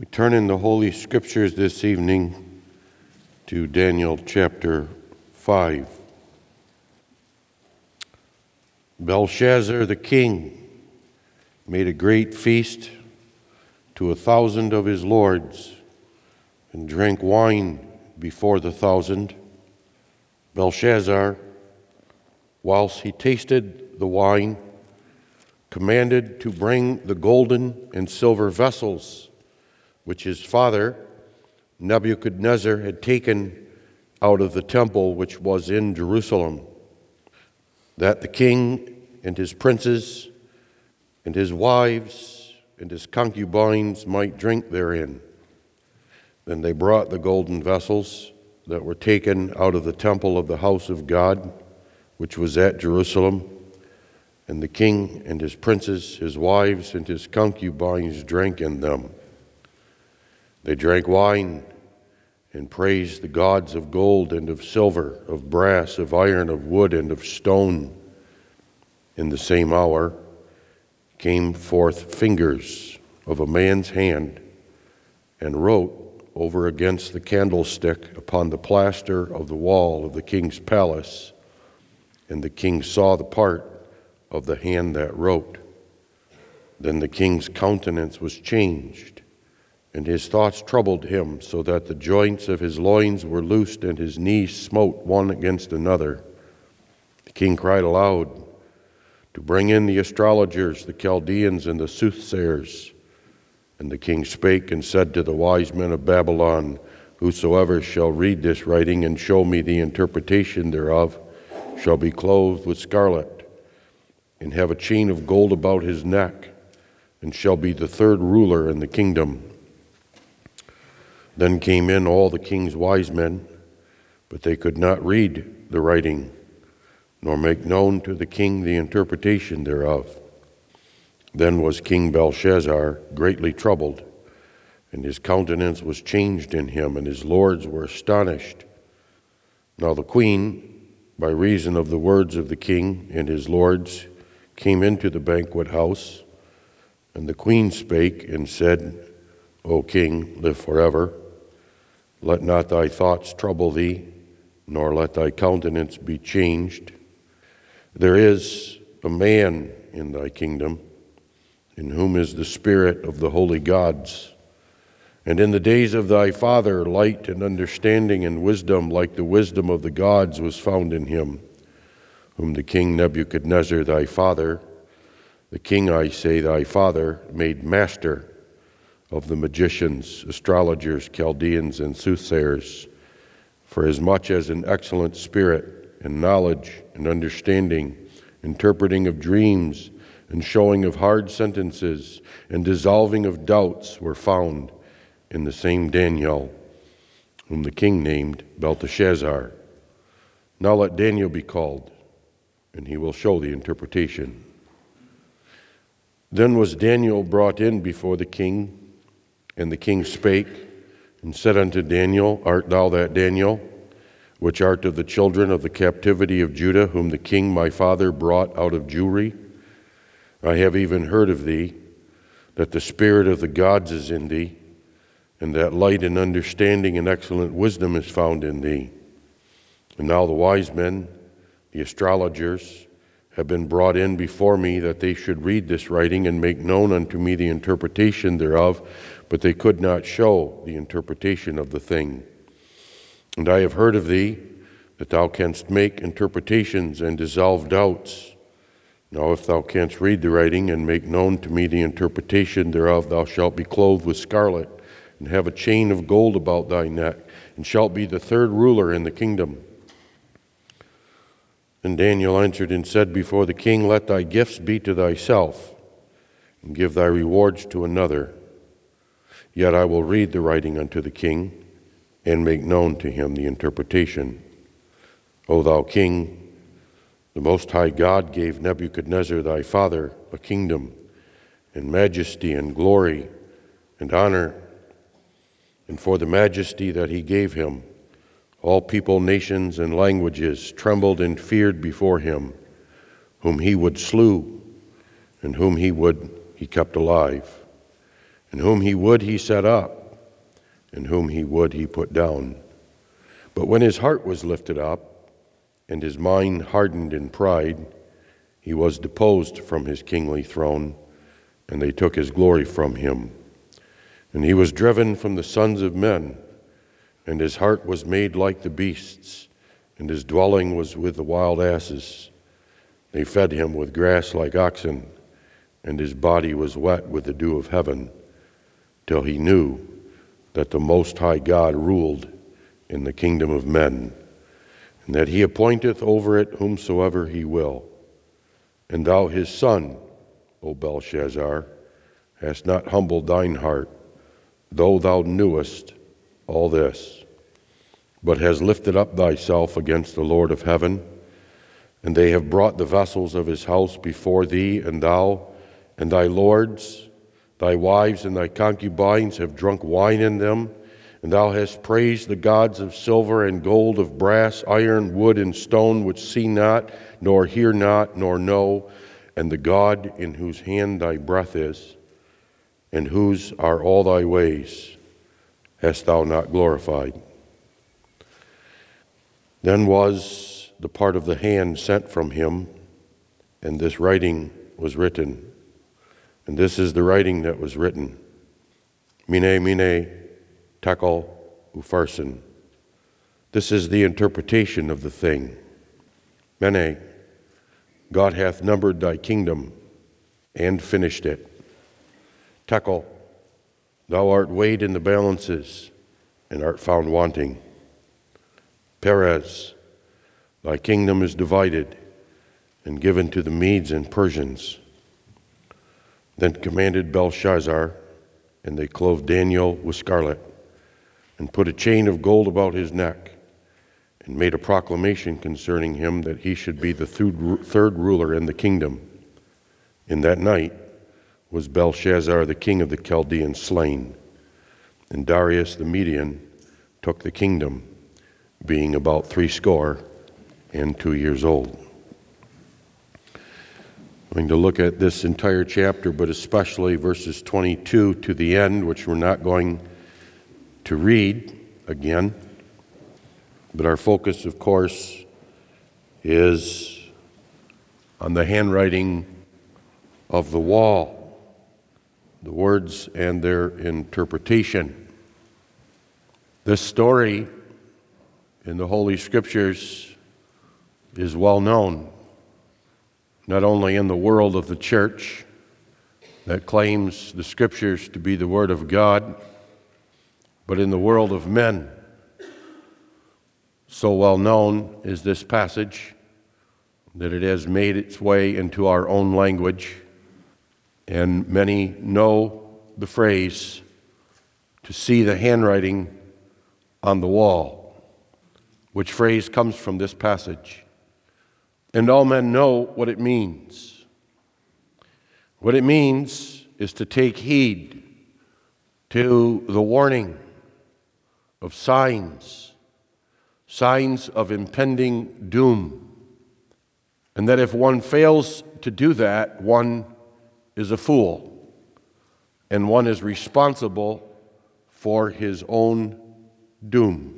We turn in the Holy Scriptures this evening to Daniel chapter 5. Belshazzar the king made a great feast to 1,000 of his lords and drank wine before the 1,000. Belshazzar, whilst he tasted the wine, commanded to bring the golden and silver vessels which his father Nebuchadnezzar had taken out of the temple which was in Jerusalem, that the king and his princes and his wives and his concubines might drink therein. Then they brought the golden vessels that were taken out of the temple of the house of God, which was at Jerusalem, and the king and his princes, his wives, and his concubines drank in them. They drank wine and praised the gods of gold and of silver, of brass, of iron, of wood, and of stone. In the same hour came forth fingers of a man's hand and wrote over against the candlestick upon the plaster of the wall of the king's palace. And the king saw the part of the hand that wrote. Then the king's countenance was changed, and his thoughts troubled him, so that the joints of his loins were loosed, and his knees smote one against another. The king cried aloud to bring in the astrologers, the Chaldeans, and the soothsayers. And the king spake and said to the wise men of Babylon, Whosoever shall read this writing and show me the interpretation thereof shall be clothed with scarlet, and have a chain of gold about his neck, and shall be the third ruler in the kingdom. Then came in all the king's wise men, but they could not read the writing, nor make known to the king the interpretation thereof. Then was King Belshazzar greatly troubled, and his countenance was changed in him, and his lords were astonished. Now the queen, by reason of the words of the king and his lords, came into the banquet house, and the queen spake and said, O king, live forever. Let not thy thoughts trouble thee, nor let thy countenance be changed. There is a man in thy kingdom, in whom is the spirit of the holy gods. And in the days of thy father, light and understanding and wisdom, like the wisdom of the gods, was found in him, whom the king Nebuchadnezzar thy father, the king, I say, thy father, made master of the magicians, astrologers, Chaldeans, and soothsayers, for as much as an excellent spirit and knowledge and understanding, interpreting of dreams and showing of hard sentences and dissolving of doubts were found in the same Daniel, whom the king named Belteshazzar. Now let Daniel be called, and he will show the interpretation. Then was Daniel brought in before the king, and the king spake and said unto Daniel, Art thou that Daniel, which art of the children of the captivity of Judah, whom the king my father brought out of Jewry? I have even heard of thee, that the spirit of the gods is in thee, and that light and understanding and excellent wisdom is found in thee. And now the wise men, the astrologers, have been brought in before me, that they should read this writing and make known unto me the interpretation thereof, but they could not show the interpretation of the thing. And I have heard of thee, that thou canst make interpretations and dissolve doubts. Now if thou canst read the writing and make known to me the interpretation thereof, thou shalt be clothed with scarlet, and have a chain of gold about thy neck, and shalt be the third ruler in the kingdom. And Daniel answered and said before the king, Let thy gifts be to thyself, and give thy rewards to another. Yet I will read the writing unto the king, and make known to him the interpretation. O thou king, the Most High God gave Nebuchadnezzar thy father a kingdom, and majesty, and glory, and honor. And for the majesty that he gave him, all people, nations, and languages trembled and feared before him, whom he would slew, and whom he kept alive. and whom he would he set up, and whom he would he put down. But when his heart was lifted up, and his mind hardened in pride, he was deposed from his kingly throne, and they took his glory from him. And he was driven from the sons of men, and his heart was made like the beasts, and his dwelling was with the wild asses. They fed him with grass like oxen, and his body was wet with the dew of heaven, till he knew that the Most High God ruled in the kingdom of men, and that he appointeth over it whomsoever he will. And thou his son, O Belshazzar, hast not humbled thine heart, though thou knewest all this, but hast lifted up thyself against the Lord of heaven. And they have brought the vessels of his house before thee, and thou and thy lords, thy wives and thy concubines have drunk wine in them, and thou hast praised the gods of silver and gold, of brass, iron, wood, and stone, which see not, nor hear not, nor know, and the God in whose hand thy breath is, and whose are all thy ways, hast thou not glorified. Then was the part of the hand sent from him, and this writing was written. And this is the writing that was written. Mene, mene, tekel, upharsin. This is the interpretation of the thing. Mene, God hath numbered thy kingdom and finished it. Tekel, thou art weighed in the balances and art found wanting. Peres, thy kingdom is divided and given to the Medes and Persians. Then commanded Belshazzar, and they clothed Daniel with scarlet, and put a chain of gold about his neck, and made a proclamation concerning him that he should be the third ruler in the kingdom. In that night was Belshazzar the king of the Chaldeans slain, and Darius the Median took the kingdom, being about 62 years old. I'm going to look at this entire chapter, but especially verses 22 to the end, which we're not going to read again. But our focus, of course, is on the handwriting of the wall, the words and their interpretation. This story in the Holy Scriptures is well known, not only in the world of the church that claims the Scriptures to be the Word of God, but in the world of men. So well known is this passage that it has made its way into our own language, and many know the phrase, to see the handwriting on the wall, which phrase comes from this passage. And all men know what it means. What it means is to take heed to the warning of signs of impending doom, and that if one fails to do that, one is a fool, and one is responsible for his own doom.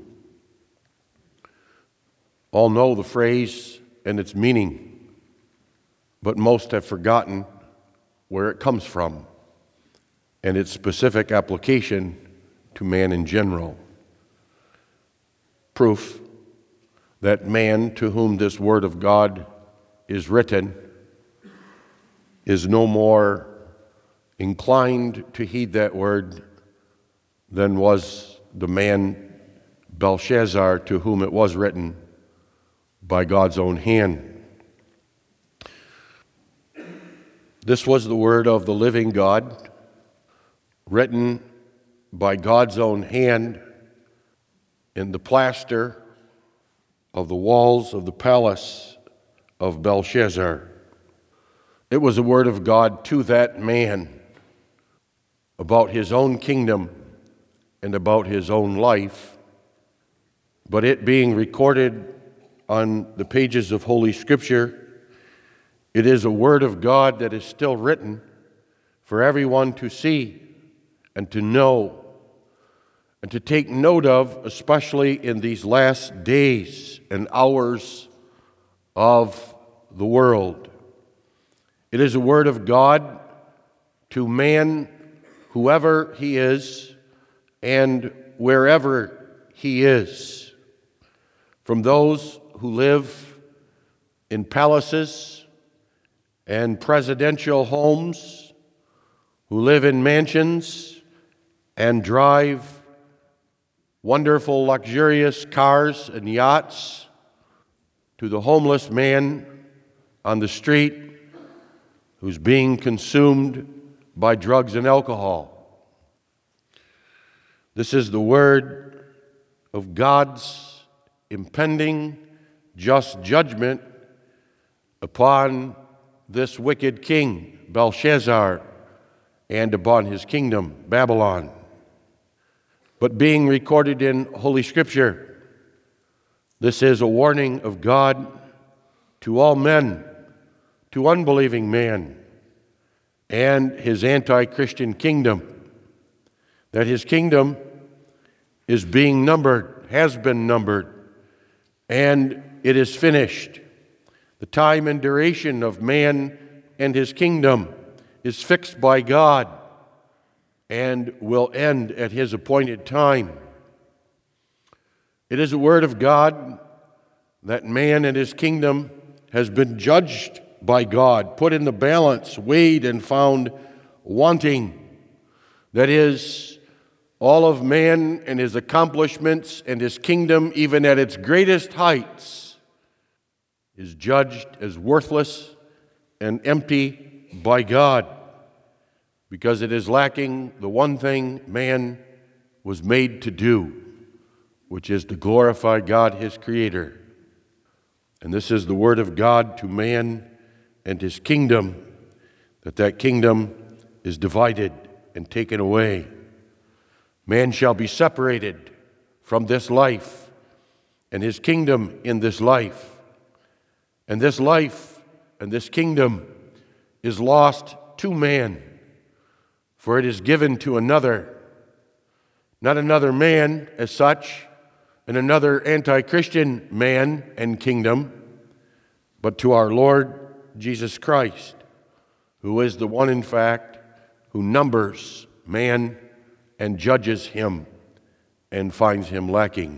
All know the phrase and its meaning, but most have forgotten where it comes from and its specific application to man in general. Proof that man to whom this word of God is written is no more inclined to heed that word than was the man Belshazzar, to whom it was written by God's own hand. This was the word of the living God, written by God's own hand in the plaster of the walls of the palace of Belshazzar. It was a word of God to that man about his own kingdom and about his own life, but it being recorded on the pages of Holy Scripture, it is a word of God that is still written for everyone to see and to know and to take note of, especially in these last days and hours of the world. It is a word of God to man, whoever he is and wherever he is. From those who live in palaces and presidential homes, who live in mansions and drive wonderful, luxurious cars and yachts, to the homeless man on the street who's being consumed by drugs and alcohol. This is the word of God's impending just judgment upon this wicked king, Belshazzar, and upon his kingdom, Babylon. But being recorded in Holy Scripture, this is a warning of God to all men, to unbelieving man, and his anti-Christian kingdom, that his kingdom is being numbered, has been numbered, and it is finished. The time and duration of man and his kingdom is fixed by God and will end at his appointed time. It is a word of God that man and his kingdom has been judged by God, put in the balance, weighed, and found wanting. That is, all of man and his accomplishments and his kingdom, even at its greatest heights, is judged as worthless and empty by God, because it is lacking the one thing man was made to do, which is to glorify God, his Creator. And this is the word of God to man and his kingdom, that kingdom is divided and taken away. Man shall be separated from this life and his kingdom in this life. And this life and this kingdom is lost to man, for it is given to another, not another man as such, and another anti-Christian man and kingdom, but to our Lord Jesus Christ, who is the one, in fact, who numbers man and judges him and finds him lacking.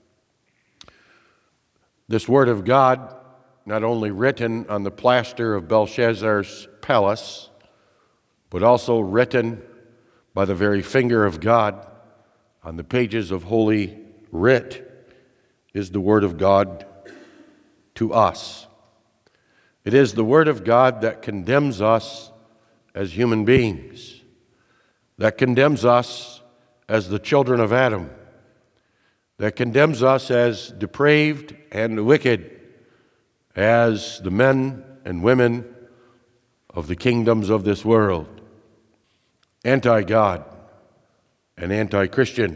This word of God, not only written on the plaster of Belshazzar's palace, but also written by the very finger of God on the pages of Holy Writ, is the word of God to us. It is the word of God that condemns us as human beings, that condemns us as the children of Adam, that condemns us as depraved and wicked, as the men and women of the kingdoms of this world, anti-God and anti-Christian.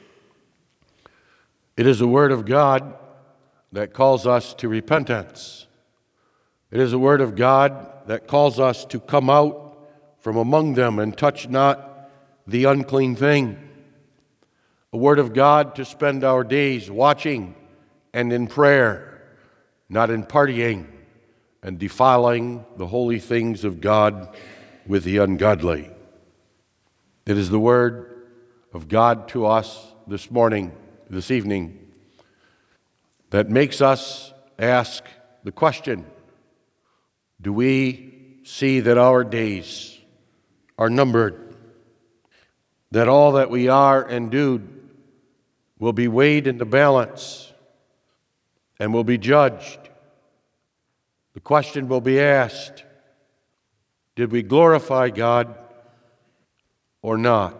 It is the word of God that calls us to repentance. It is a word of God that calls us to come out from among them and touch not the unclean thing. A word of God to spend our days watching and in prayer, not in partying and defiling the holy things of God with the ungodly. It is the word of God to us this morning, this evening, that makes us ask the question, do we see that our days are numbered, that all that we are and do will be weighed in the balance and will be judged? The question will be asked, did we glorify God or not?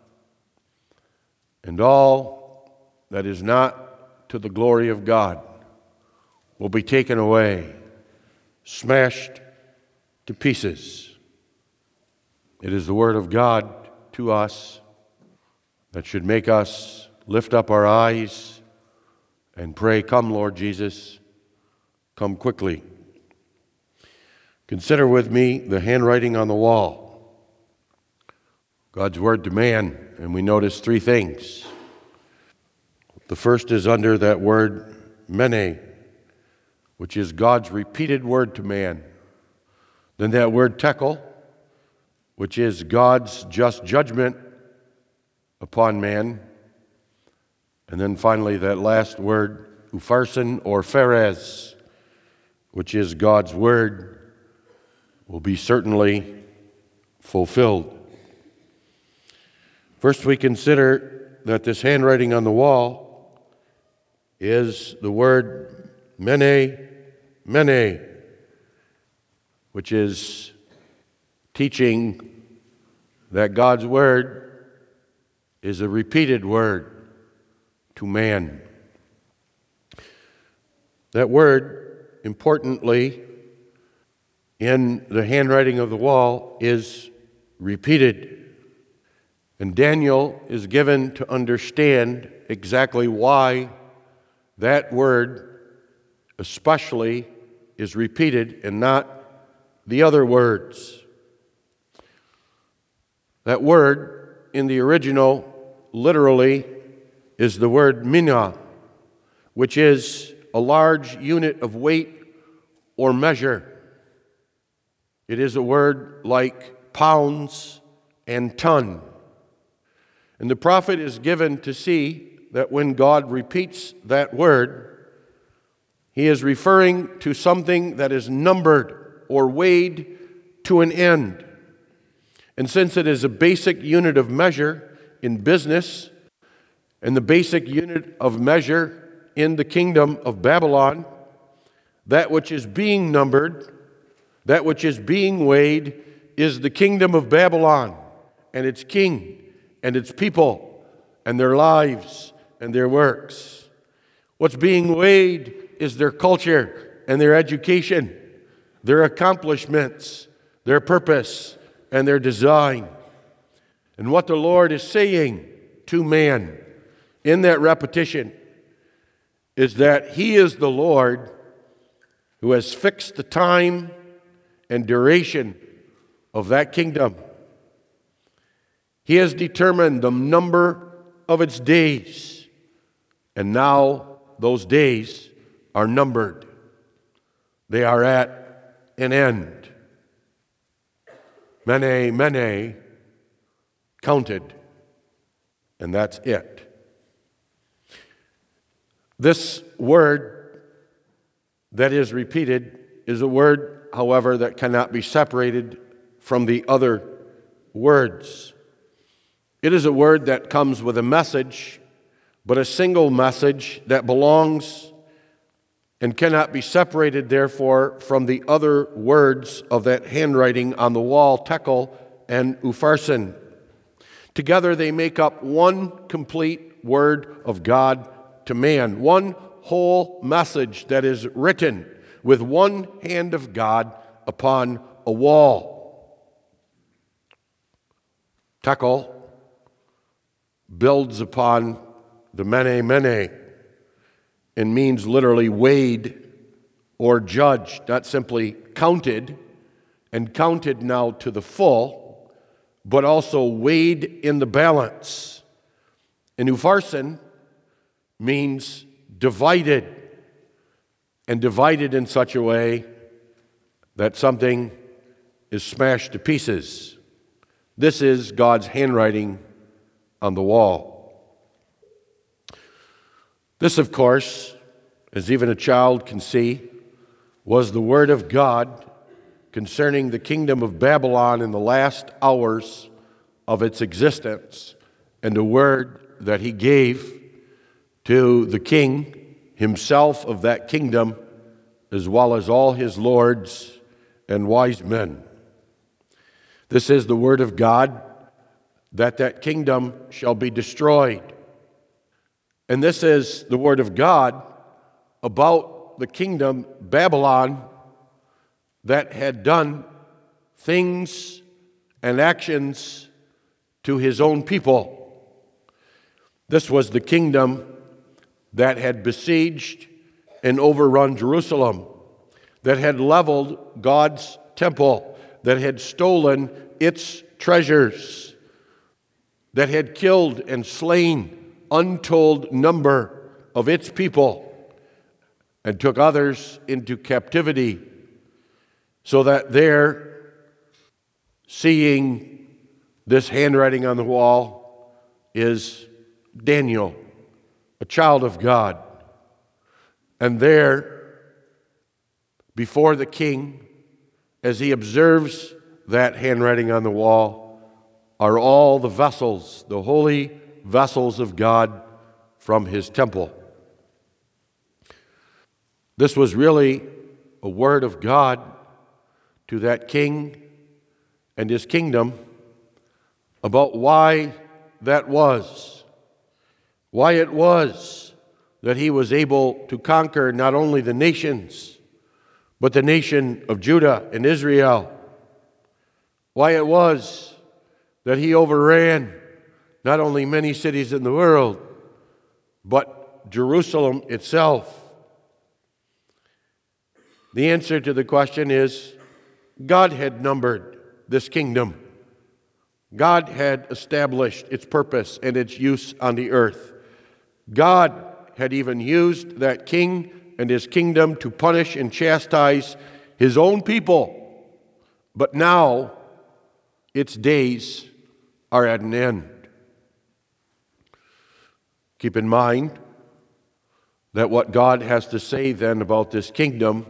And all that is not to the glory of God will be taken away, smashed to pieces. It is the word of God to us that should make us lift up our eyes and pray, "Come, Lord Jesus, come quickly." Consider with me the handwriting on the wall. God's word to man, and we notice three things. The first is under that word mene, which is God's repeated word to man. Then that word tekel, which is God's just judgment upon man. And then finally that last word, upharsin or phares, which is God's word will be certainly fulfilled. First, we consider that this handwriting on the wall is the word mene, mene, which is teaching that God's word is a repeated word to man. That word, importantly, in the handwriting of the wall is repeated. And Daniel is given to understand exactly why that word especially is repeated and not the other words. That word in the original literally is the word mina, which is a large unit of weight or measure. It is a word like pounds and ton. And the prophet is given to see that when God repeats that word, he is referring to something that is numbered or weighed to an end. And since it is a basic unit of measure in business and the basic unit of measure in the kingdom of Babylon, that which is being numbered, that which is being weighed is the kingdom of Babylon and its king and its people and their lives and their works. What's being weighed is their culture and their education, their accomplishments, their purpose, and their design. And what the Lord is saying to man in that repetition is that He is the Lord who has fixed the time and duration of that kingdom. He has determined the number of its days, and now those days are numbered. They are at an end. Mene, mene, counted, and that's it. This word that is repeated is a word, however, that cannot be separated from the other words. It is a word that comes with a message, but a single message that belongs and cannot be separated, therefore, from the other words of that handwriting on the wall, tekel and upharsin. Together they make up one complete word of God to man, one whole message that is written with one hand of God upon a wall. Tekel builds upon the mene, mene, and means literally weighed or judged, not simply counted, and counted now to the full, but also weighed in the balance. And upharsin means divided, and divided in such a way that something is smashed to pieces. This is God's handwriting on the wall. This, of course, as even a child can see, was the word of God concerning the kingdom of Babylon in the last hours of its existence, and a word that he gave to the king himself of that kingdom, as well as all his lords and wise men. This is the word of God that kingdom shall be destroyed. And this is the word of God about the kingdom Babylon that had done things and actions to his own people. This was the kingdom that had besieged and overrun Jerusalem, that had leveled God's temple, that had stolen its treasures, that had killed and slain untold number of its people and took others into captivity, so that there, seeing this handwriting on the wall, is Daniel, a child of God. And there, before the king, as he observes that handwriting on the wall, are all the vessels, the holy vessels of God from his temple. This was really a word of God to that king and his kingdom about why that was, why it was that he was able to conquer not only the nations, but the nation of Judah and Israel, why it was that he overran not only many cities in the world, but Jerusalem itself. The answer to the question is God had numbered this kingdom. God had established its purpose and its use on the earth. God had even used that king and his kingdom to punish and chastise his own people. But now its days are at an end. Keep in mind that what God has to say then about this kingdom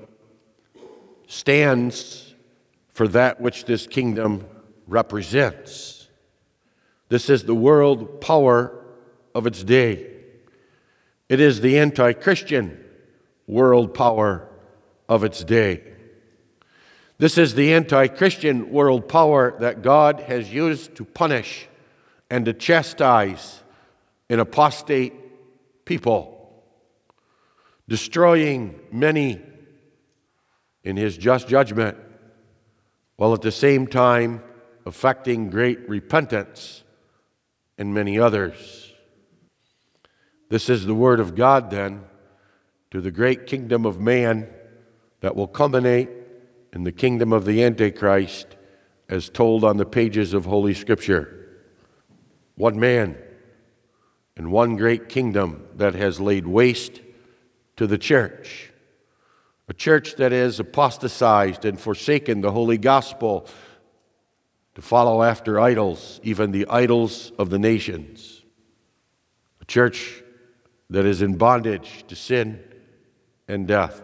stands for that which this kingdom represents. This is the world power of its day. It is the anti-Christian world power of its day. This is the anti-Christian world power that God has used to punish and to chastise an apostate people, destroying many in his just judgment, while at the same time effecting great repentance in many others. This is the word of God, then, to the great kingdom of man that will culminate in the kingdom of the Antichrist, as told on the pages of Holy Scripture. One man and one great kingdom that has laid waste to the church, a church that has apostatized and forsaken the holy gospel to follow after idols, even the idols of the nations, a church that is in bondage to sin and death,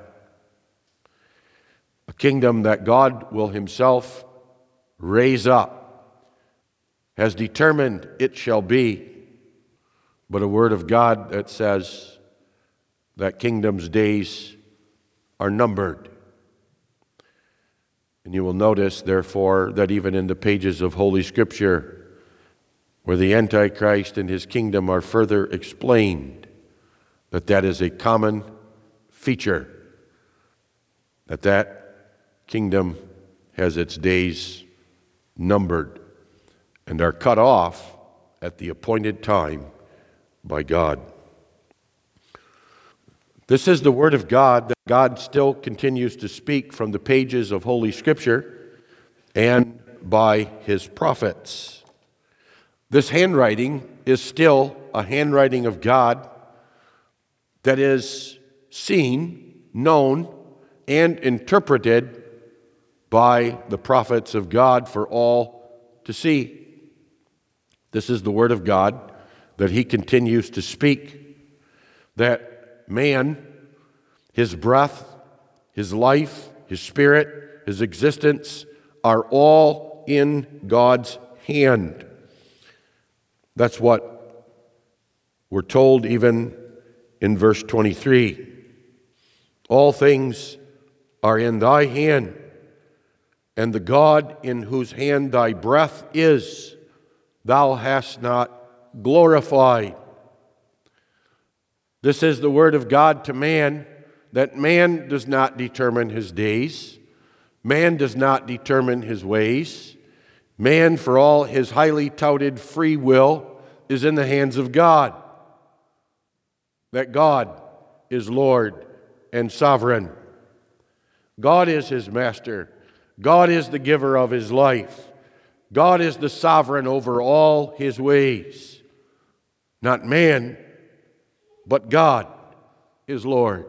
a kingdom that God will himself raise up, has determined it shall be, but a word of God that says that kingdom's days are numbered. And you will notice, therefore, that even in the pages of Holy Scripture, where the Antichrist and his kingdom are further explained, that is a common feature, that kingdom has its days numbered and are cut off at the appointed time by God. This is the word of God that God still continues to speak from the pages of Holy Scripture and by his prophets. This handwriting is still a handwriting of God that is seen, known, and interpreted by the prophets of God for all to see. This is the word of God that he continues to speak, that man, his breath, his life, his spirit, his existence are all in God's hand. That's what we're told even in verse 23. All things are in thy hand, and the God in whose hand thy breath is, thou hast not glorified. This is the word of God to man, that man does not determine his days. Man does not determine his ways. Man, for all his highly touted free will, is in the hands of God. That God is Lord and sovereign. God is his master. God is the giver of his life. God is the sovereign over all his ways. Not man, but God is Lord.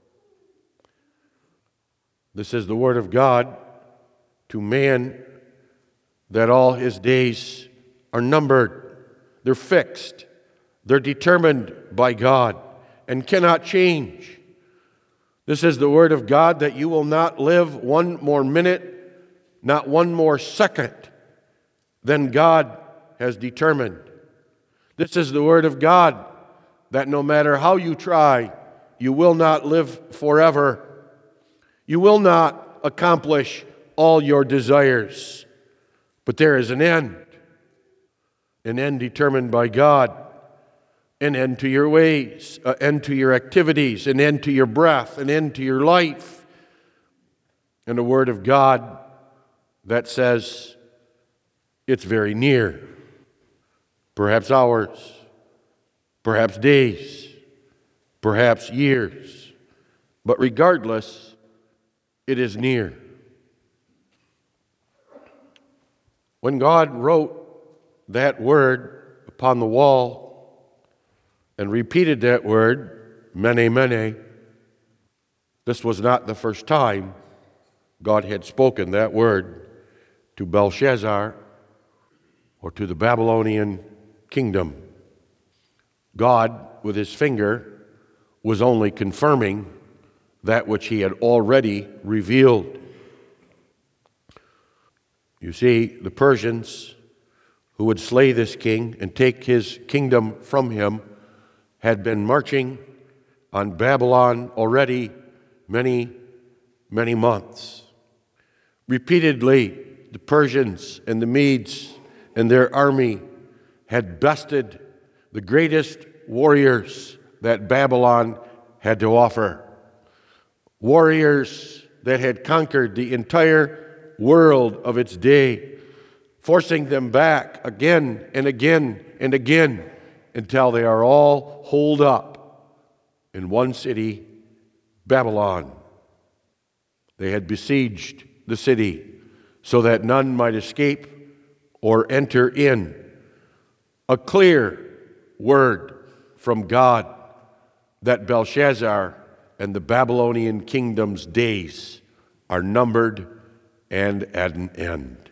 This is the word of God to man, that all his days are numbered. They're fixed. They're determined by God and cannot change. This is the word of God that you will not live one more minute, not one more second than God has determined. This is the word of God that no matter how you try, you will not live forever. You will not accomplish all your desires. But there is an end determined by God, an end to your ways, an end to your activities, an end to your breath, an end to your life. And a word of God that says it's very near, perhaps hours, perhaps days, perhaps years, but regardless, it is near. When God wrote that word upon the wall and repeated that word, mene, mene, this was not the first time God had spoken that word to Belshazzar or to the Babylonian kingdom. God, with his finger, was only confirming that which he had already revealed. You see, the Persians, who would slay this king and take his kingdom from him, had been marching on Babylon already many, many months. Repeatedly, the Persians and the Medes and their army had bested the greatest warriors that Babylon had to offer. Warriors that had conquered the entire world of its day, forcing them back again and again and again until they are all holed up in one city, Babylon. They had besieged the city so that none might escape or enter in. A clear word from God that Belshazzar and the Babylonian kingdom's days are numbered and at an end.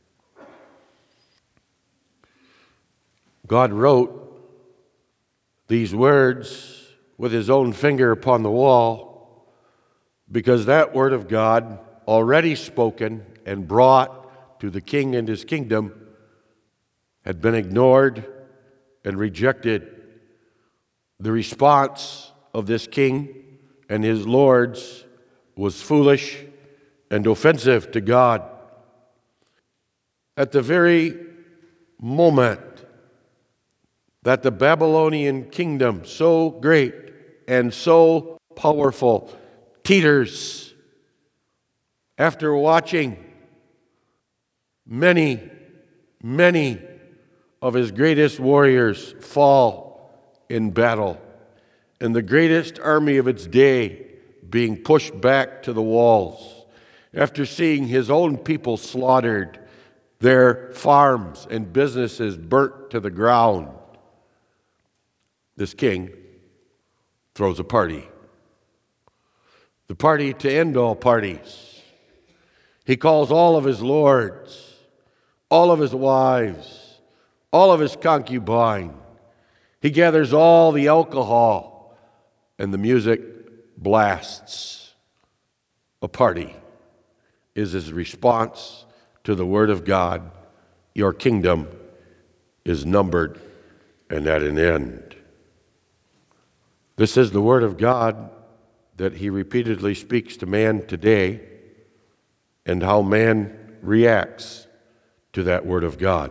God wrote these words with his own finger upon the wall because that word of God, already spoken and brought to the king and his kingdom, had been ignored and rejected. The response of this king and his lords was foolish and offensive to God. At the very moment that the Babylonian kingdom, so great and so powerful, teeters after watching many, many of his greatest warriors fall in battle, and the greatest army of its day being pushed back to the walls, after seeing his own people slaughtered, their farms and businesses burnt to the ground, this king throws a party. The party to end all parties. He calls all of his lords, all of his wives, all of his concubines. He gathers all the alcohol, and the music blasts. A party is his response to the word of God. Your kingdom is numbered and at an end. This is the word of God that he repeatedly speaks to man today, and how man reacts to that word of God.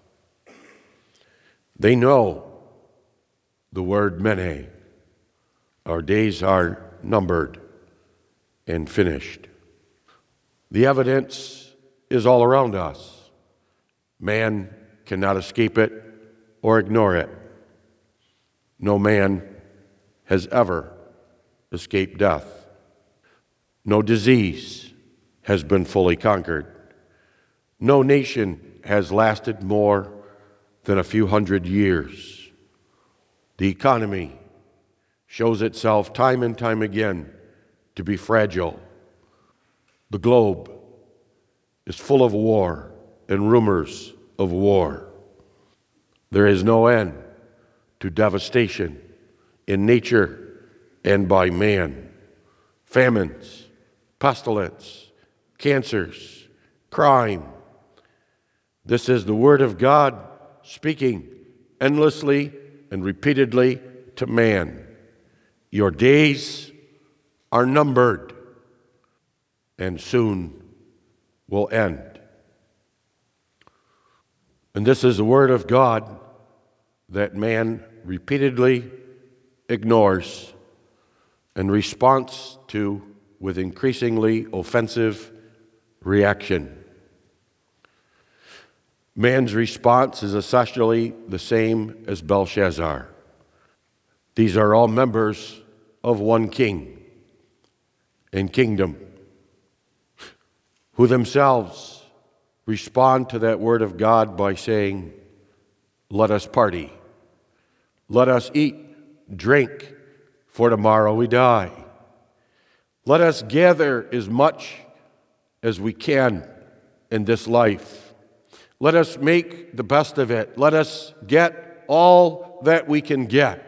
They know the word mene. Our days are numbered and finished. The evidence is all around us. Man cannot escape it or ignore it. No man has ever escaped death. No disease has been fully conquered. No nation has lasted more than a few hundred years. The economy shows itself time and time again to be fragile. The globe is full of war and rumors of war. There is no end to devastation in nature and by man. Famines, pestilence, cancers, crime. This is the Word of God speaking endlessly and repeatedly to man. Your days are numbered and soon will end. And this is the Word of God that man repeatedly ignores and responds to with increasingly offensive reaction. Man's response is essentially the same as Belshazzar. These are all members of one king and kingdom who themselves respond to that word of God by saying, "Let us party. Let us eat, drink, for tomorrow we die. Let us gather as much as we can in this life. Let us make the best of it. Let us get all that we can get.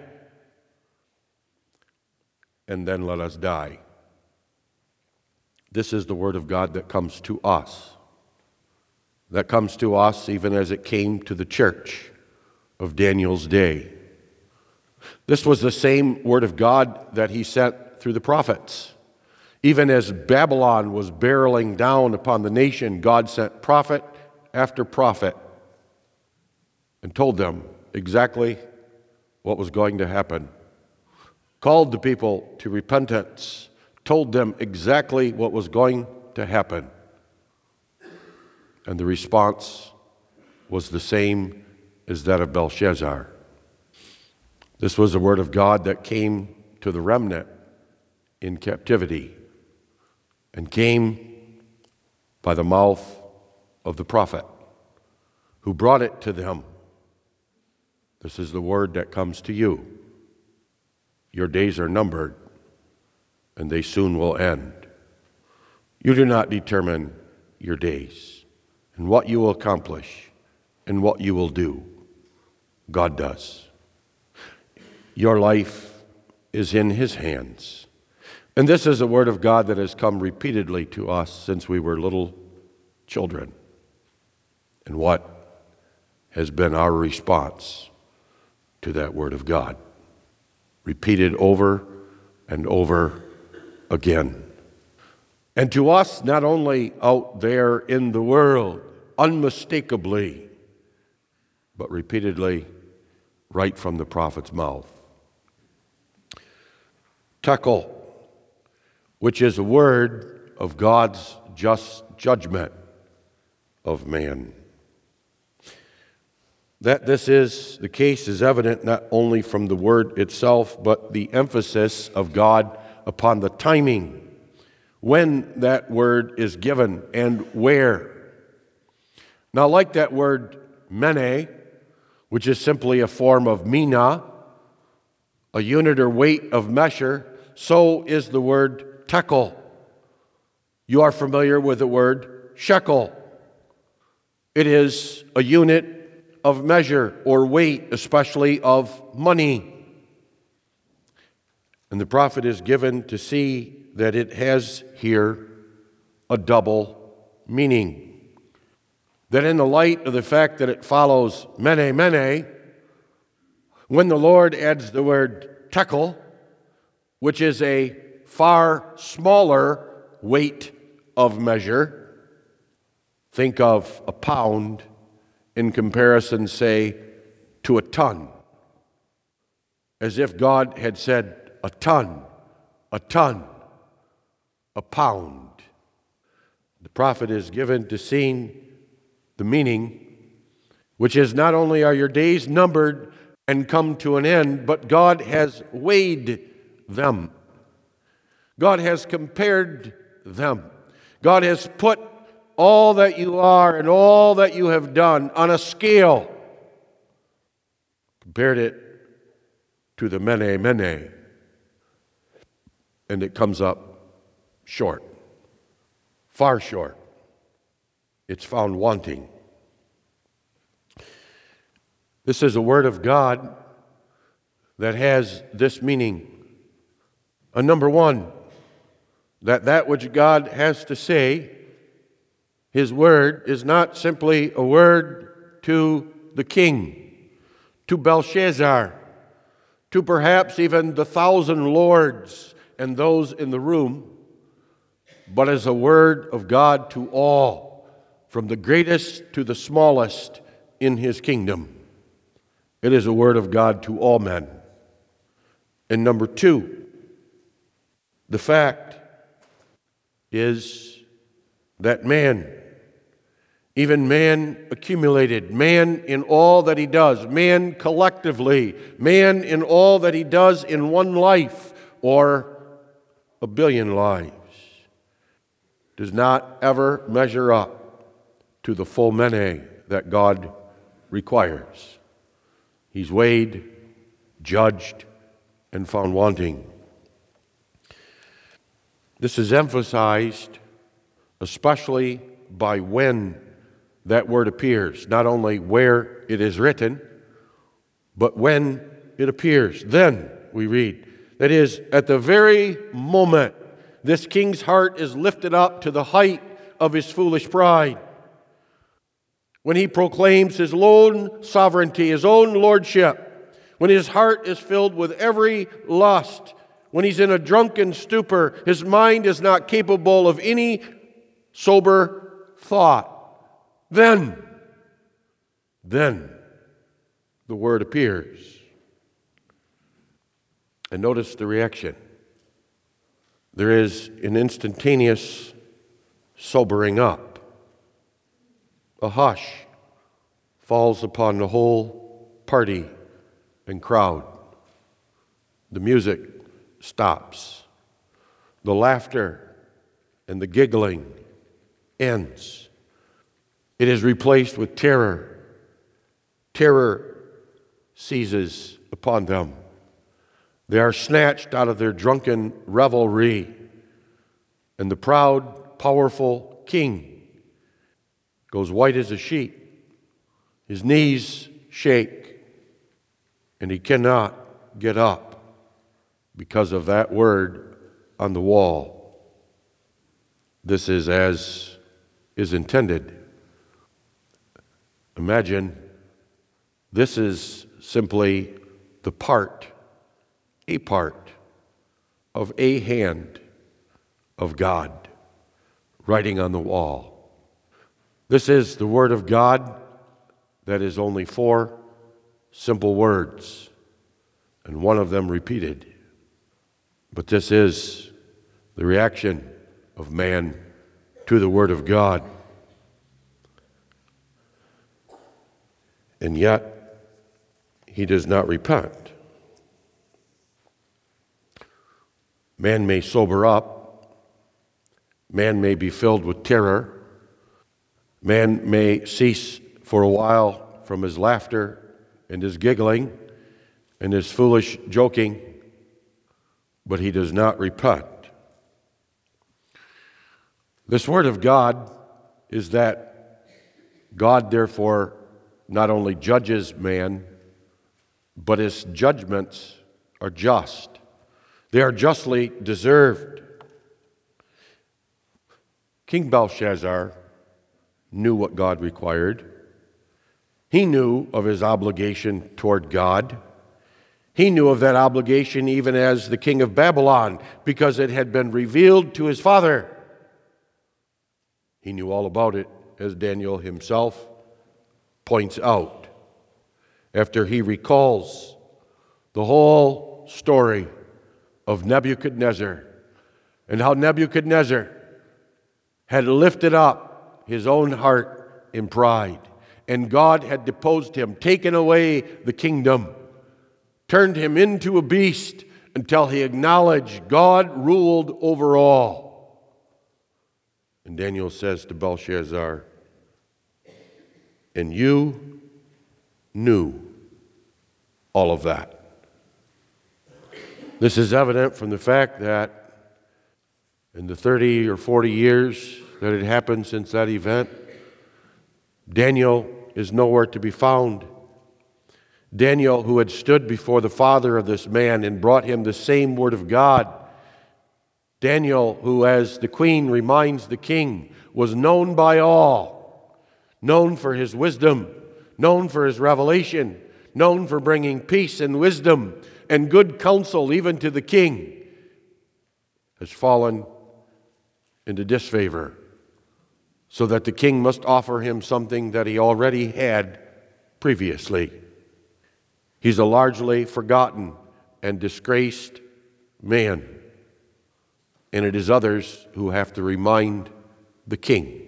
And then let us die." This is the word of God that comes to us. That comes to us even as it came to the church of Daniel's day. This was the same word of God that he sent through the prophets. Even as Babylon was barreling down upon the nation, God sent prophet after prophet and told them exactly what was going to happen. Called the people to repentance, told them exactly what was going to happen. And the response was the same as that of Belshazzar. This was the word of God that came to the remnant in captivity and came by the mouth of the prophet who brought it to them. This is the word that comes to you. Your days are numbered, and they soon will end. You do not determine your days and what you will accomplish and what you will do. God does. Your life is in His hands. And this is a word of God that has come repeatedly to us since we were little children. And what has been our response to that word of God? Repeated over and over again. And to us, not only out there in the world, unmistakably, but repeatedly right from the prophet's mouth. Tekel, which is a word of God's just judgment of man. That this is the case is evident not only from the word itself, but the emphasis of God upon the timing, when that word is given and where. Now, like that word mene, which is simply a form of mina, a unit or weight of measure, so is the word tekel. You are familiar with the word shekel. It is a unit of measure or weight, especially of money. And the prophet is given to see that it has here a double meaning. That in the light of the fact that it follows mene, mene, when the Lord adds the word tekel, which is a far smaller weight of measure, think of a pound in comparison, say, to a ton. As if God had said, a ton, a pound. The prophet is given to see the meaning, which is not only are your days numbered and come to an end, but God has weighed them. God has compared them. God has put all that you are and all that you have done on a scale, compared it to the Mene Mene, and it comes up short, far short. It's found wanting. This is a word of God that has this meaning. Number one, that which God has to say, His word, is not simply a word to the king, to Belshazzar, to perhaps even the 1,000 lords and those in the room, but as a word of God to all, from the greatest to the smallest in His kingdom. It is a word of God to all men. And number two, the fact is that man, even man accumulated, man in all that he does, man collectively, man in all that he does in one life or a billion lives, does not ever measure up to the full mene that God requires. He's weighed, judged, and found wanting. This is emphasized especially by when that word appears, not only where it is written, but when it appears. Then we read, that is, at the very moment this king's heart is lifted up to the height of his foolish pride, when he proclaims his own sovereignty, his own lordship, when his heart is filled with every lust, when he's in a drunken stupor, his mind is not capable of any sober thought, then the word appears. And notice the reaction. There is an instantaneous sobering up. A hush falls upon the whole party and crowd. The music stops. The laughter and the giggling ends. It is replaced with terror. Terror seizes upon them. They are snatched out of their drunken revelry, and the proud, powerful king goes white as a sheet. His knees shake, and he cannot get up because of that word on the wall. This is as is intended. Imagine this is simply the part, a part of a hand of God writing on the wall. This is the Word of God that is only 4 simple words, and one of them repeated. But this is the reaction of man to the Word of God. And yet, he does not repent. Man may sober up. Man may be filled with terror. Man may cease for a while from his laughter and his giggling and his foolish joking, but he does not repent. This word of God is that God, therefore, not only judges man, but his judgments are just. They are justly deserved. King Belshazzar knew what God required. He knew of his obligation toward God. He knew of that obligation even as the king of Babylon, because it had been revealed to his father. He knew all about it, as Daniel himself points out, after he recalls the whole story of Nebuchadnezzar and how Nebuchadnezzar had lifted up his own heart in pride, and God had deposed him, taken away the kingdom, turned him into a beast until he acknowledged God ruled over all. And Daniel says to Belshazzar, and you knew all of that. This is evident from the fact that in the 30 or 40 years that had happened since that event, Daniel is nowhere to be found. Daniel, who had stood before the father of this man and brought him the same word of God. Daniel, who, as the queen reminds the king, was known by all, known for his wisdom, known for his revelation, known for bringing peace and wisdom and good counsel even to the king, has fallen into disfavor, so that the king must offer him something that he already had previously. He's a largely forgotten and disgraced man, and it is others who have to remind the king.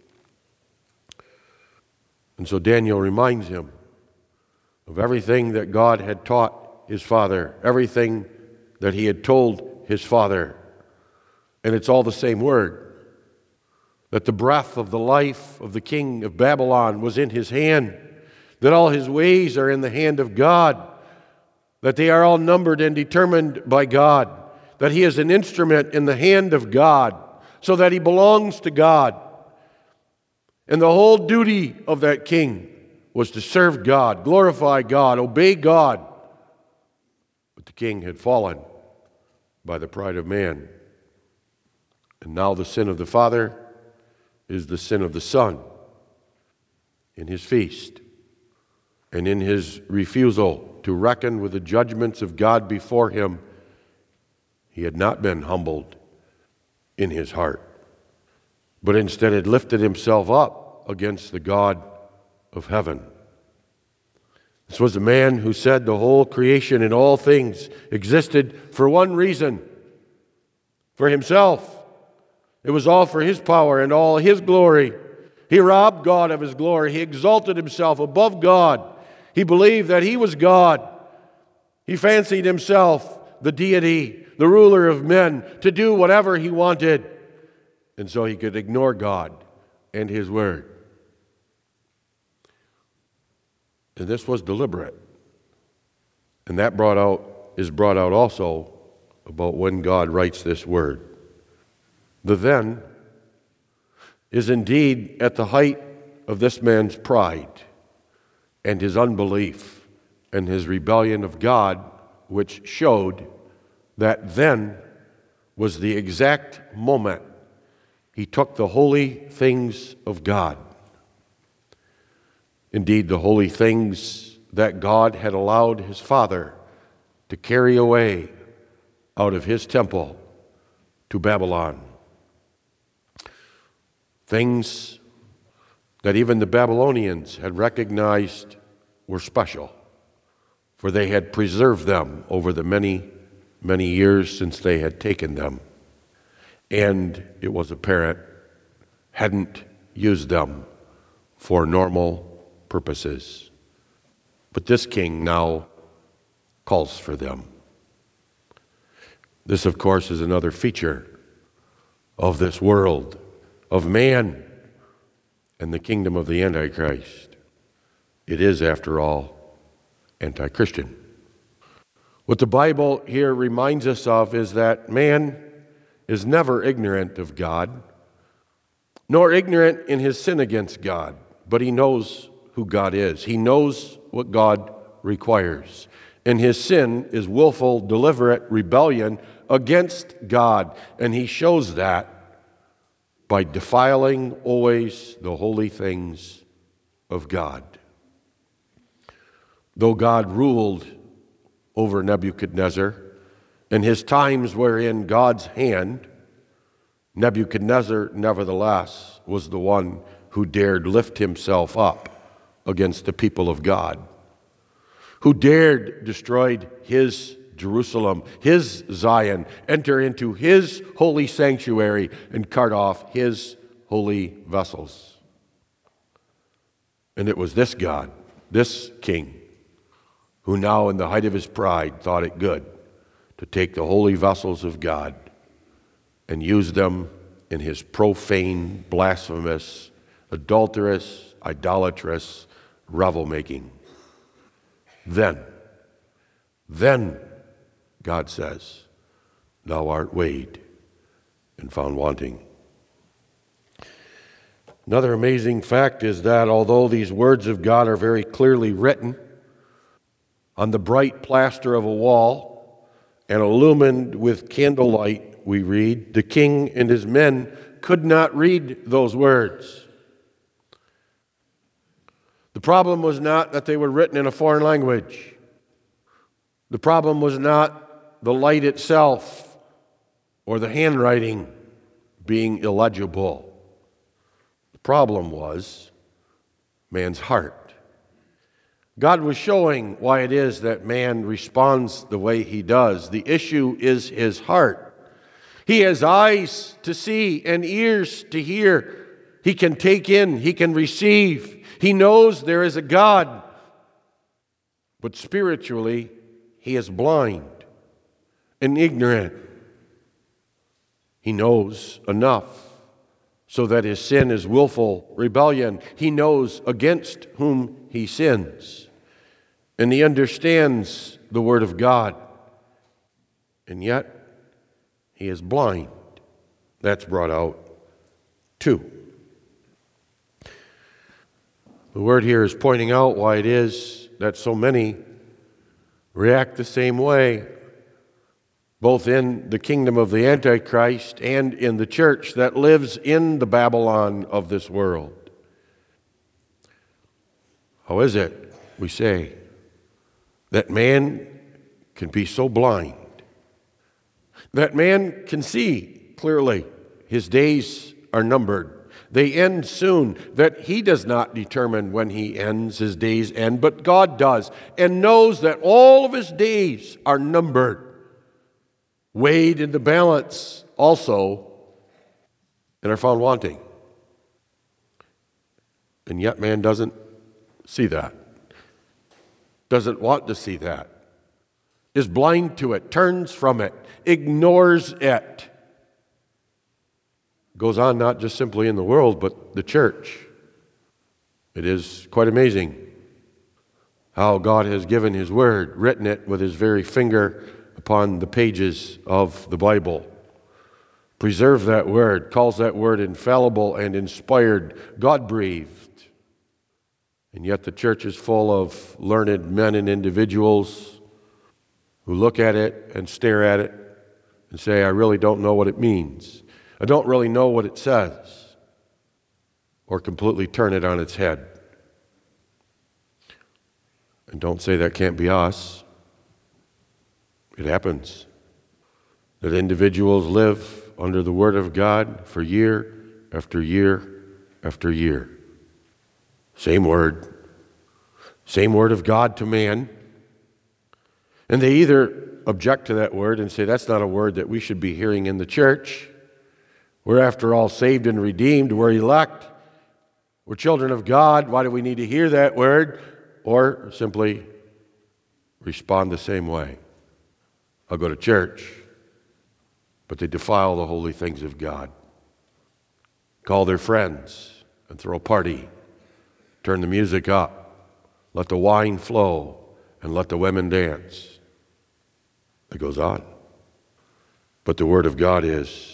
And so Daniel reminds him of everything that God had taught his father, everything that he had told his father. And it's all the same word, that the breath of the life of the king of Babylon was in his hand, that all his ways are in the hand of God, that they are all numbered and determined by God, that he is an instrument in the hand of God, so that he belongs to God. And the whole duty of that king was to serve God, glorify God, obey God. But the king had fallen by the pride of man. And now the sin of the father is the sin of the son in his feast and in his refusal to reckon with the judgments of God before him. He had not been humbled in his heart, but instead had lifted himself up against the God of heaven. This was a man who said the whole creation and all things existed for one reason, for himself. It was all for his power and all his glory. He robbed God of his glory. He exalted himself above God. He believed that he was God. He fancied himself the deity, the ruler of men, to do whatever he wanted. And so he could ignore God and his word. And this was deliberate. And that is brought out also about when God writes this word. The then is indeed at the height of this man's pride and his unbelief and his rebellion of God, which showed that then was the exact moment he took the holy things of God. Indeed, the holy things that God had allowed his father to carry away out of his temple to Babylon. Things that even the Babylonians had recognized were special, for they had preserved them over the many, many years since they had taken them. And it was apparent hadn't used them for normal purposes. But this king now calls for them. This, of course, is another feature of this world, of man, and the kingdom of the Antichrist. It is, after all, anti-Christian. What the Bible here reminds us of is that man is never ignorant of God, nor ignorant in his sin against God, but he knows who God is. He knows what God requires. And his sin is willful, deliberate rebellion against God. And he shows that by defiling always the holy things of God. Though God ruled over Nebuchadnezzar, and his times were in God's hand, Nebuchadnezzar, nevertheless, was the one who dared lift himself up against the people of God, who dared destroy his Jerusalem, his Zion, enter into his holy sanctuary, and cut off his holy vessels. And it was this God, this king, who now in the height of his pride thought it good to take the holy vessels of God and use them in his profane, blasphemous, adulterous, idolatrous revel-making. Then, God says, thou art weighed and found wanting. Another amazing fact is that although these words of God are very clearly written on the bright plaster of a wall and illumined with candlelight, we read, the king and his men could not read those words. The problem was not that they were written in a foreign language. The problem was not the light itself or the handwriting being illegible. The problem was man's heart. God was showing why it is that man responds the way he does. The issue is his heart. He has eyes to see and ears to hear. He can take in, he can receive. He knows there is a God. But spiritually, he is blind and ignorant. He knows enough so that his sin is willful rebellion. He knows against whom he sins. And he understands the Word of God. And yet, he is blind. That's brought out too. The Word here is pointing out why it is that so many react the same way, both in the kingdom of the Antichrist and in the church that lives in the Babylon of this world. How is it, we say, that man can be so blind, that man can see clearly his days are numbered, they end soon, that he does not determine when he ends, his days end, but God does, and knows that all of his days are numbered, weighed in the balance also, and are found wanting. And yet man doesn't see that, doesn't want to see that, is blind to it, turns from it, ignores it. Goes on not just simply in the world, but the church. It is quite amazing how God has given His Word, written it with His very finger upon the pages of the Bible. Preserve that Word, calls that Word infallible and inspired, God-breathed. And yet the church is full of learned men and individuals who look at it and stare at it and say, I really don't know what it means. I don't really know what it says, or completely turn it on its head. And don't say that can't be us. It happens that individuals live under the Word of God for year after year after year. Same Word of God to man. And they either object to that Word and say, that's not a word that we should be hearing in the church. We're, after all, saved and redeemed. We're elect. We're children of God. Why do we need to hear that word? Or simply respond the same way. I'll go to church, but they defile the holy things of God. Call their friends and throw a party. Turn the music up. Let the wine flow and let the women dance. It goes on. But the Word of God is,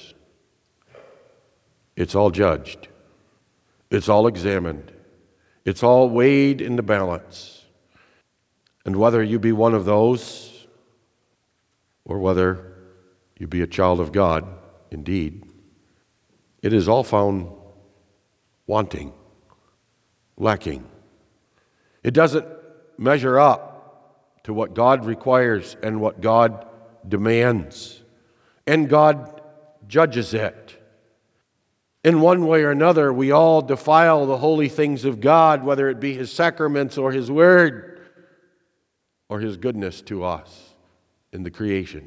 it's all judged. It's all examined. It's all weighed in the balance. And whether you be one of those, or whether you be a child of God, indeed, it is all found wanting, lacking. It doesn't measure up to what God requires and what God demands. And God judges it. In one way or another, we all defile the holy things of God, whether it be His sacraments or His Word or His goodness to us in the creation.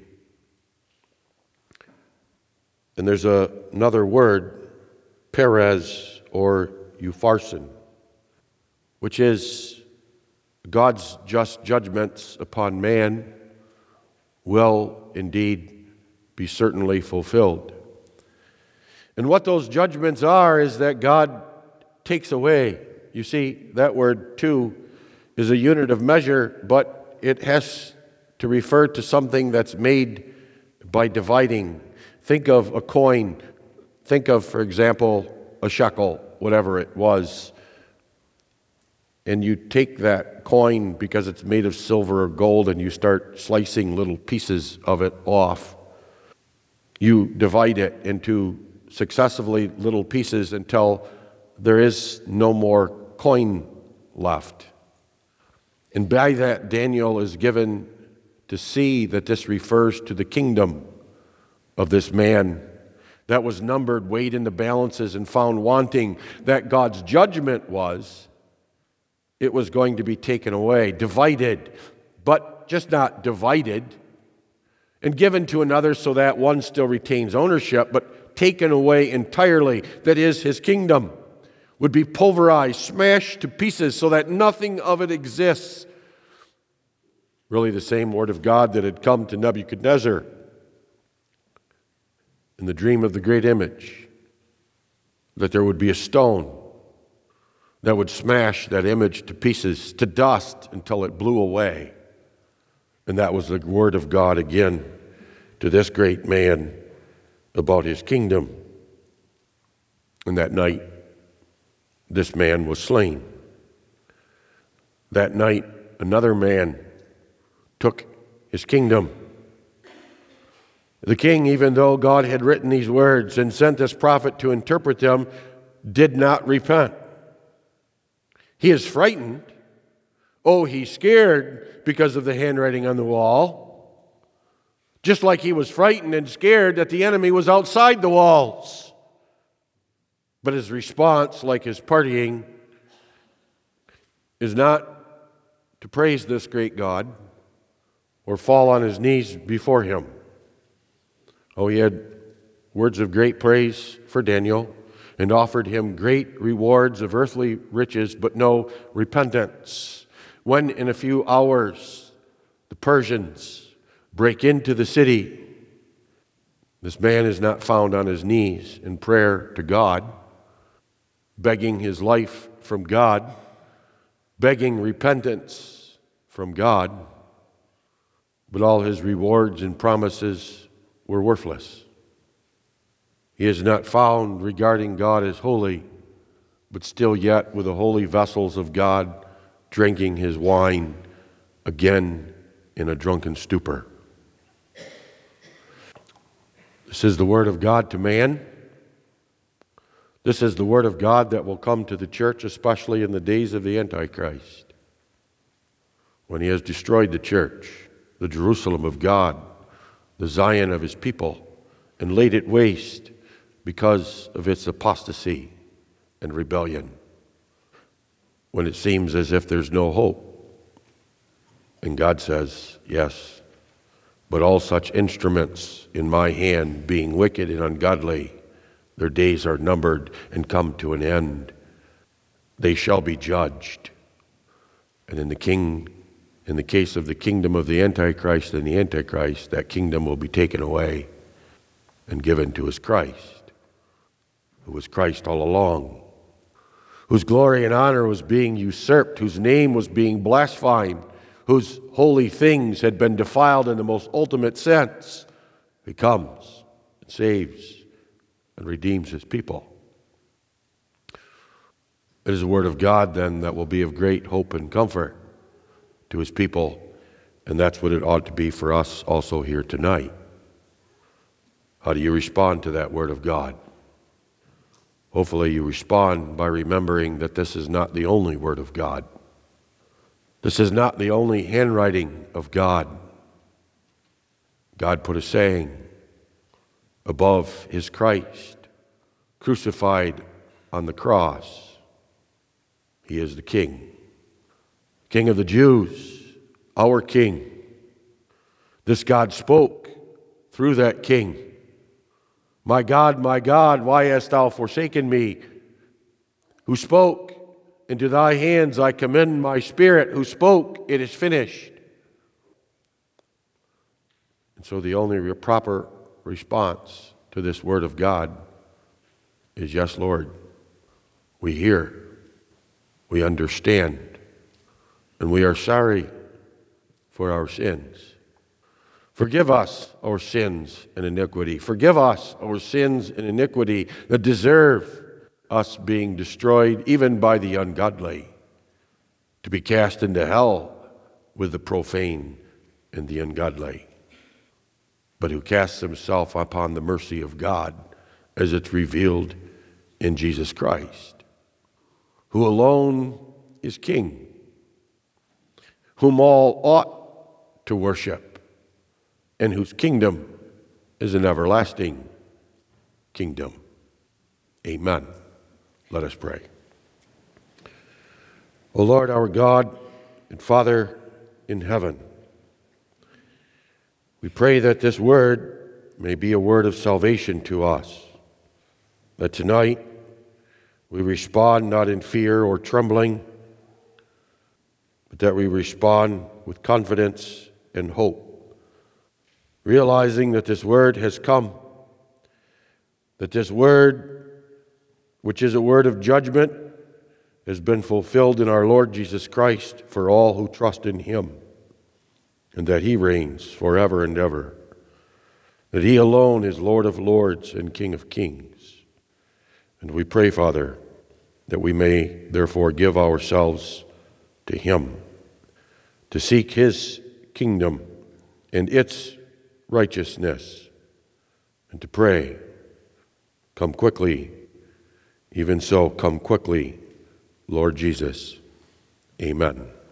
And there's another word, Perez or Upharsin, which is God's just judgments upon man will indeed be certainly fulfilled. And what those judgments are is that God takes away. You see, that word "to" is a unit of measure, but it has to refer to something that's made by dividing. Think of a coin. Think of, for example, a shekel, whatever it was. And you take that coin because it's made of silver or gold and you start slicing little pieces of it off. You divide it into successively little pieces until there is no more coin left. And by that, Daniel is given to see that this refers to the kingdom of this man that was numbered, weighed in the balances, and found wanting. That God's judgment was, it was going to be taken away, divided, but just not divided, and given to another so that one still retains ownership, but taken away entirely. That is, his kingdom would be pulverized, smashed to pieces so that nothing of it exists. Really the same word of God that had come to Nebuchadnezzar in the dream of the great image, that there would be a stone that would smash that image to pieces, to dust, until it blew away. And that was the word of God again to this great man about his kingdom. And that night, this man was slain. That night, another man took his kingdom. The king, even though God had written these words and sent this prophet to interpret them, did not repent. He is frightened. Oh, he's scared because of the handwriting on the wall. Just like he was frightened and scared that the enemy was outside the walls. But his response, like his partying, is not to praise this great God or fall on his knees before him. Oh, he had words of great praise for Daniel and offered him great rewards of earthly riches, but no repentance. When in a few hours the Persians break into the city, this man is not found on his knees in prayer to God, begging his life from God, begging repentance from God, but all his rewards and promises were worthless. He is not found regarding God as holy, but still yet with the holy vessels of God, drinking his wine again in a drunken stupor. This is the word of God to man. This is the word of God that will come to the church, especially in the days of the Antichrist, when he has destroyed the church, the Jerusalem of God, the Zion of his people, and laid it waste because of its apostasy and rebellion, when it seems as if there's no hope. And God says, yes, but all such instruments in my hand, being wicked and ungodly, their days are numbered and come to an end. They shall be judged. And in the case of the kingdom of the Antichrist and the Antichrist, that kingdom will be taken away and given to his Christ, who was Christ all along, whose glory and honor was being usurped, whose name was being blasphemed, whose holy things had been defiled in the most ultimate sense. He comes and saves and redeems his people. It is the word of God, then, that will be of great hope and comfort to his people, and that's what it ought to be for us also here tonight. How do you respond to that word of God? Hopefully you respond by remembering that this is not the only word of God. This is not the only handwriting of God. God put a saying above his Christ, crucified on the cross. He is the King, King of the Jews, our King. This God spoke through that King. My God, why hast thou forsaken me? Who spoke, into thy hands I commend my spirit. Who spoke, it is finished. And so the only proper response to this word of God is, yes, Lord, we hear, we understand, and we are sorry for our sins. Forgive us our sins and iniquity. Forgive us our sins and iniquity that deserve us being destroyed even by the ungodly, to be cast into hell with the profane and the ungodly, but who casts himself upon the mercy of God as it's revealed in Jesus Christ, who alone is King, whom all ought to worship, and whose kingdom is an everlasting kingdom. Amen. Let us pray. O Lord, our God and Father in heaven, we pray that this word may be a word of salvation to us, that tonight we respond not in fear or trembling, but that we respond with confidence and hope, realizing that this word has come, that this word, which is a word of judgment, has been fulfilled in our Lord Jesus Christ for all who trust in him, and that he reigns forever and ever, that he alone is Lord of lords and King of kings. And we pray, Father, that we may therefore give ourselves to him, to seek his kingdom and its righteousness, and to pray, come quickly, even so, come quickly, Lord Jesus. Amen.